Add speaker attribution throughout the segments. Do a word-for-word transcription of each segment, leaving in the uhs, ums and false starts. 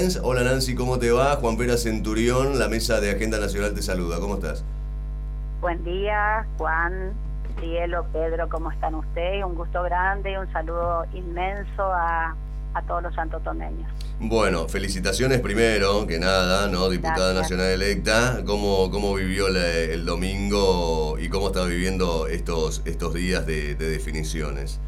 Speaker 1: Illmens. Hola Nancy, ¿cómo te va? Juan Pera Centurión, la mesa de Agenda Nacional te saluda. ¿Cómo estás?
Speaker 2: Buen día, Juan, Cielo, Pedro, ¿cómo están ustedes? Un gusto grande y un saludo inmenso a, a todos los santotomeños.
Speaker 1: Bueno, felicitaciones primero que nada, ¿no? Diputada
Speaker 2: Gracias.
Speaker 1: nacional electa. ¿Cómo, cómo vivió la, el domingo y cómo está viviendo estos, estos días de, de definiciones?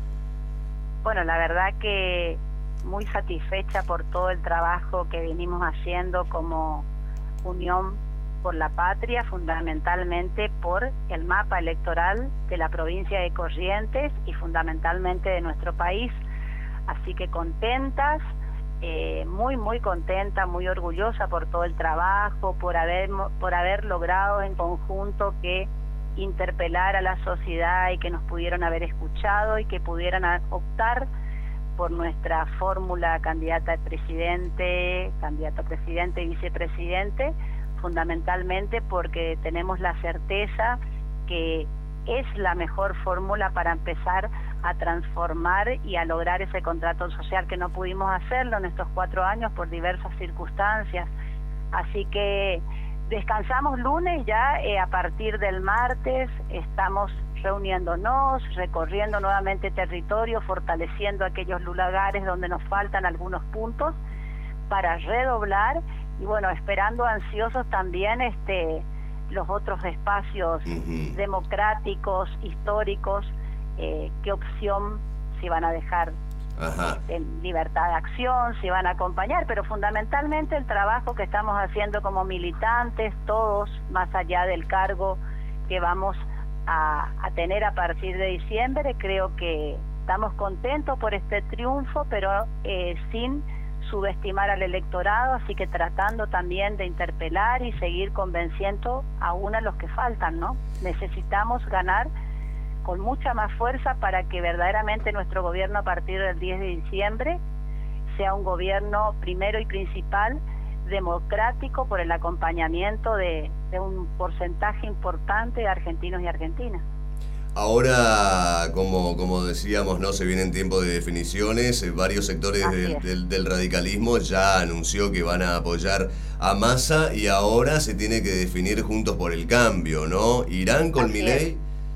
Speaker 2: Bueno, la verdad que muy satisfecha por todo el trabajo que venimos haciendo como Unión por la Patria, fundamentalmente por el mapa electoral de la provincia de Corrientes y fundamentalmente de nuestro país. Así que contentas, eh, muy muy contenta, muy orgullosa por todo el trabajo, por haber, por haber logrado en conjunto que interpelar a la sociedad y que nos pudieron haber escuchado y que pudieran optar por nuestra fórmula candidata a presidente, candidato a presidente y vicepresidente, fundamentalmente porque tenemos la certeza que es la mejor fórmula para empezar a transformar y a lograr ese contrato social que no pudimos hacerlo en estos cuatro años por diversas circunstancias. Así que descansamos lunes, ya eh, a partir del martes estamos reuniéndonos, recorriendo nuevamente territorio, fortaleciendo aquellos lugares donde nos faltan algunos puntos para redoblar y bueno, esperando ansiosos también este los otros espacios uh-huh. democráticos, históricos, eh, qué opción si van a dejar este, libertad de acción, si van a acompañar, pero fundamentalmente el trabajo que estamos haciendo como militantes, todos, más allá del cargo que vamos a, a tener a partir de diciembre, creo que estamos contentos por este triunfo, pero eh, sin subestimar al electorado, así que tratando también de interpelar y seguir convenciendo aún a los que faltan, ¿no? Necesitamos ganar con mucha más fuerza para que verdaderamente nuestro gobierno a partir del diez de diciembre sea un gobierno primero y principal democrático por el acompañamiento de, de un porcentaje importante de argentinos y argentinas.
Speaker 1: Ahora, como, como decíamos, no se vienen tiempos de definiciones, eh, varios sectores del, del, del radicalismo ya anunció que van a apoyar a Massa y ahora se tiene que definir Juntos por el Cambio, ¿no? ¿Irán con Milei?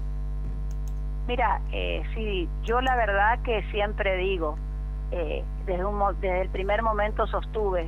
Speaker 2: Mira, eh, sí, yo la verdad que siempre digo, eh, desde, un, desde el primer momento sostuve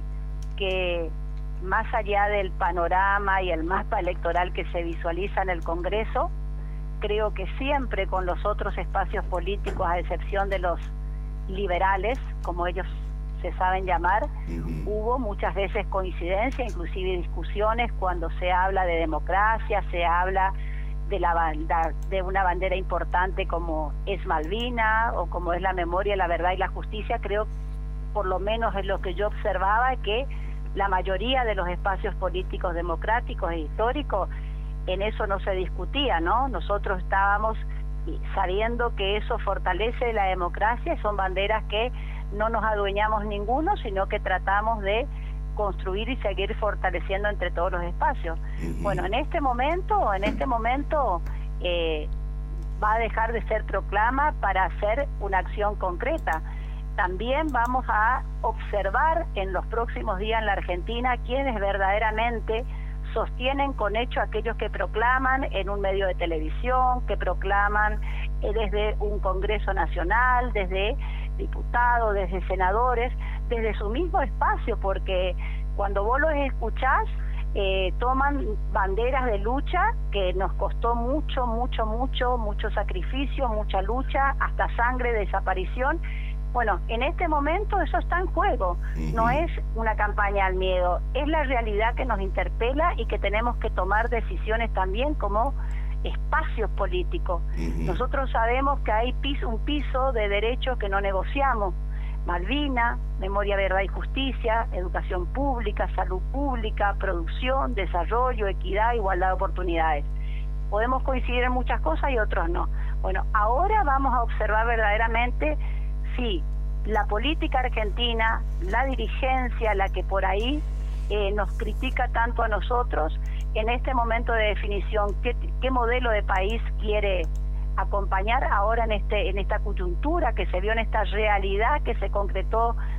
Speaker 2: que más allá del panorama y el mapa electoral que se visualiza en el Congreso, creo que siempre con los otros espacios políticos, a excepción de los liberales, como ellos se saben llamar, uh-huh. hubo muchas veces coincidencia, inclusive discusiones cuando se habla de democracia, se habla de, la, de una bandera importante como es Malvina o como es la memoria, la verdad y la justicia. Creo, por lo menos es lo que yo observaba, que la mayoría de los espacios políticos democráticos e históricos en eso no se discutía, ¿no? Nosotros estábamos sabiendo que eso fortalece la democracia y son banderas que no nos adueñamos ninguno, sino que tratamos de construir y seguir fortaleciendo entre todos los espacios. Uh-huh. Bueno, en este momento, en este momento eh, va a dejar de ser proclama para hacer una acción concreta. También vamos a observar en los próximos días en la Argentina quiénes verdaderamente sostienen con hecho aquellos que proclaman en un medio de televisión, que proclaman desde un Congreso Nacional, desde diputados, desde senadores, desde su mismo espacio, porque cuando vos los escuchás, eh, toman banderas de lucha que nos costó mucho, mucho, mucho, mucho sacrificio, mucha lucha, hasta sangre, desaparición. Bueno, en este momento eso está en juego, no es una campaña al miedo, es la realidad que nos interpela y que tenemos que tomar decisiones también como espacios políticos. Uh-huh. Nosotros sabemos que hay piso, un piso de derechos que no negociamos: Malvina, memoria, verdad y justicia, educación pública, salud pública, producción, desarrollo, equidad, igualdad de oportunidades. Podemos coincidir en muchas cosas y otros no. Bueno, ahora vamos a observar verdaderamente si la política argentina, la dirigencia, la que por ahí eh, nos critica tanto a nosotros, en este momento de definición, qué, qué modelo de país quiere acompañar ahora en este en esta coyuntura que se vio, en esta realidad que se concretó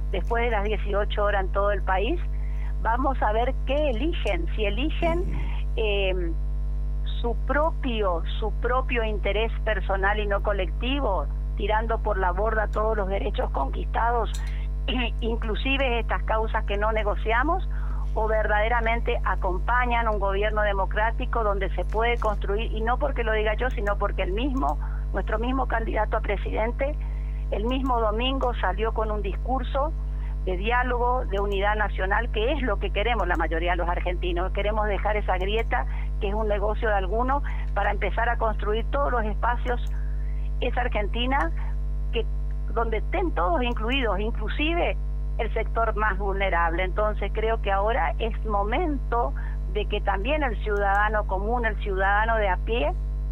Speaker 2: después de las dieciocho horas en todo el país, vamos a ver qué eligen, si eligen eh, su propio, su propio interés personal y no colectivo, tirando por la borda todos los derechos conquistados, inclusive estas causas que no negociamos, o verdaderamente acompañan un gobierno democrático donde se puede construir, y no porque lo diga yo, sino porque el mismo, nuestro mismo candidato a presidente, el mismo domingo salió con un discurso de diálogo, de unidad nacional, que es lo que queremos la mayoría de los argentinos. Queremos dejar esa grieta, que es un negocio de algunos, para empezar a construir todos los espacios, esa Argentina que donde estén todos incluidos, inclusive el sector más vulnerable. Entonces creo que ahora es momento de que también el ciudadano común, el ciudadano de a pie,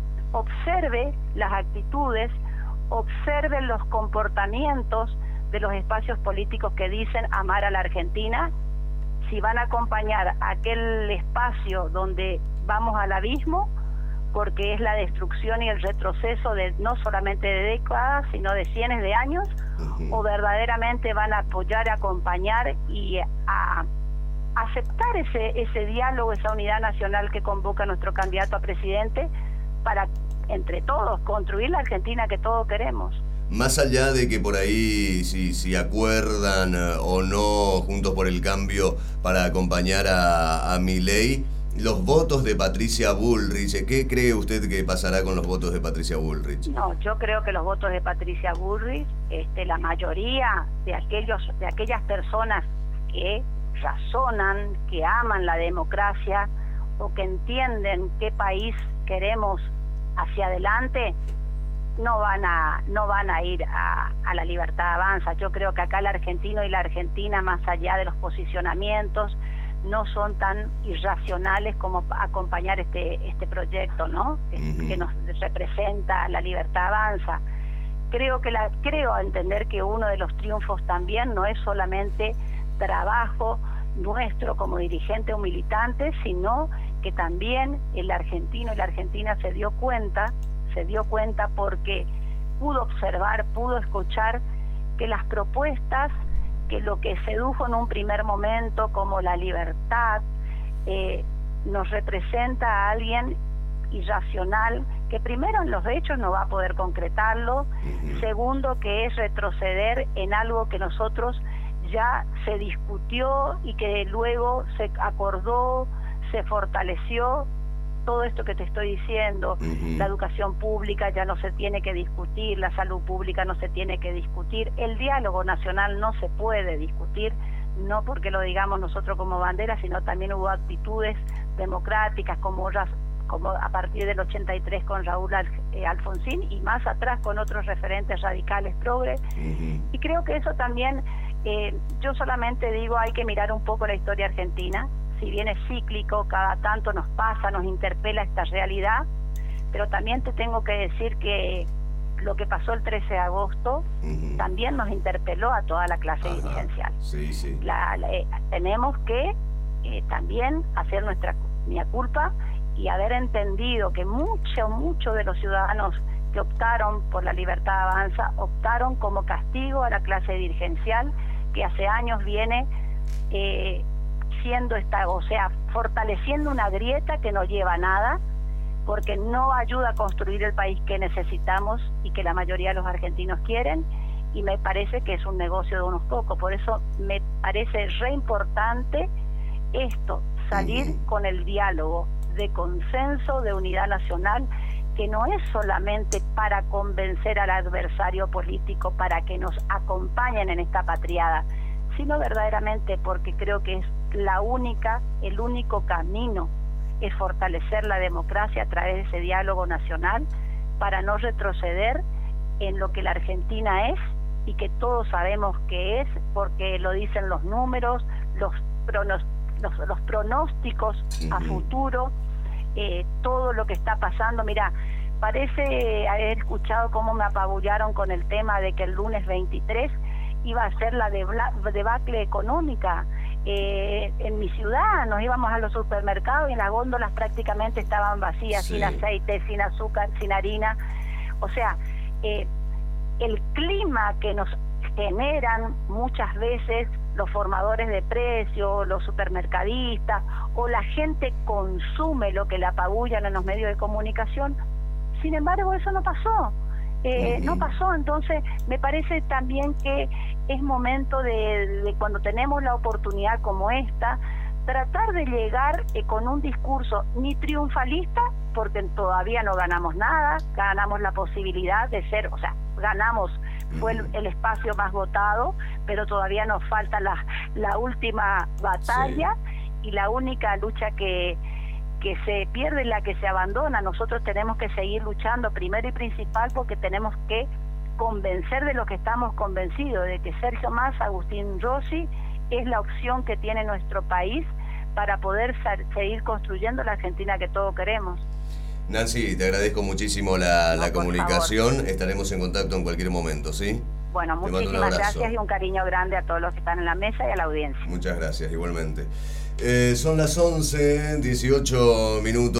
Speaker 2: observe las actitudes, observe los comportamientos de los espacios políticos que dicen amar a la Argentina, si van a acompañar aquel espacio donde vamos al abismo, porque es la destrucción y el retroceso de no solamente de décadas, sino de cientos de años, uh-huh. o verdaderamente van a apoyar, acompañar y a aceptar ese, ese diálogo, esa unidad nacional que convoca nuestro candidato a presidente, para entre todos construir la Argentina que todos queremos.
Speaker 1: Más allá de que por ahí si, si acuerdan uh, o no Juntos por el Cambio para acompañar a, a Milei, los votos de Patricia Bullrich, ¿qué cree usted que pasará con los votos de Patricia Bullrich?
Speaker 2: No, yo creo que los votos de Patricia Bullrich, este, la mayoría de aquellos, de aquellas personas que razonan, que aman la democracia o que entienden qué país queremos hacia adelante, no van a no van a ir a, a la Libertad Avanza. Yo creo que acá el argentino y la argentina, más allá de los posicionamientos, no son tan irracionales como acompañar este este proyecto, ¿no? Uh-huh. Que nos representa la Libertad Avanza. Creo que la creo entender que uno de los triunfos también no es solamente trabajo nuestro como dirigente o militante, sino que también el argentino y la argentina se dio cuenta, se dio cuenta porque pudo observar, pudo escuchar que las propuestas, que lo que sedujo en un primer momento como la libertad, eh, nos representa a alguien irracional, que primero en los hechos no va a poder concretarlo, uh-huh. segundo que es retroceder en algo que nosotros ya se discutió y que luego se acordó, se fortaleció. Todo esto que te estoy diciendo, uh-huh. la educación pública ya no se tiene que discutir, la salud pública no se tiene que discutir, el diálogo nacional no se puede discutir, no porque lo digamos nosotros como bandera, sino también hubo actitudes democráticas como, como a partir del ochenta y tres con Raúl Alfonsín y más atrás con otros referentes radicales progres, uh-huh. y creo que eso también, eh, yo solamente digo, hay que mirar un poco la historia argentina. Si bien es cíclico, cada tanto nos pasa, nos interpela esta realidad, pero también te tengo que decir que lo que pasó el trece de agosto uh-huh. también nos interpeló a toda la clase Ajá. dirigencial.
Speaker 1: Sí, sí.
Speaker 2: La, la, eh, tenemos que eh, también hacer nuestra mea culpa y haber entendido que mucho, mucho de los ciudadanos que optaron por la Libertad Avanza optaron como castigo a la clase dirigencial que hace años viene eh, siendo esta, o sea, fortaleciendo una grieta que no lleva a nada, porque no ayuda a construir el país que necesitamos y que la mayoría de los argentinos quieren, y me parece que es un negocio de unos pocos. Por eso me parece re importante esto, salir uh-huh. con el diálogo de consenso, de unidad nacional, que no es solamente para convencer al adversario político para que nos acompañen en esta patriada, sino verdaderamente porque creo que es la única, el único camino es fortalecer la democracia a través de ese diálogo nacional para no retroceder en lo que la Argentina es y que todos sabemos que es, porque lo dicen los números, los, pronos, los, los pronósticos uh-huh. a futuro, eh, todo lo que está pasando. Mira, parece haber escuchado cómo me apabullaron con el tema de que el lunes veintitrés iba a ser la debacle económica. Eh, en mi ciudad nos íbamos a los supermercados y las góndolas prácticamente estaban vacías, sí. sin aceite, sin azúcar, sin harina. O sea, eh, el clima que nos generan muchas veces los formadores de precios, los supermercadistas, o la gente consume lo que le apabullan en los medios de comunicación. Sin embargo, eso no pasó. Eh, no pasó, entonces me parece también que es momento de, de cuando tenemos la oportunidad como esta, tratar de llegar eh, con un discurso ni triunfalista, porque todavía no ganamos nada, ganamos la posibilidad de ser, o sea, ganamos, fue el, el espacio más votado, pero todavía nos falta la, la última batalla, sí. Y la única lucha que que se pierde, la que se abandona. Nosotros tenemos que seguir luchando primero y principal porque tenemos que convencer de lo que estamos convencidos, de que Sergio Massa, Agustín Rossi es la opción que tiene nuestro país para poder seguir construyendo la Argentina que todos queremos.
Speaker 1: Nancy, te agradezco muchísimo la,
Speaker 2: no,
Speaker 1: la comunicación,
Speaker 2: favor.
Speaker 1: Estaremos en contacto en cualquier momento, ¿sí?
Speaker 2: Bueno, muchísimas gracias y un cariño grande a todos los que están en la mesa y a la audiencia.
Speaker 1: Muchas gracias, igualmente. Eh, son las once, dieciocho minutos.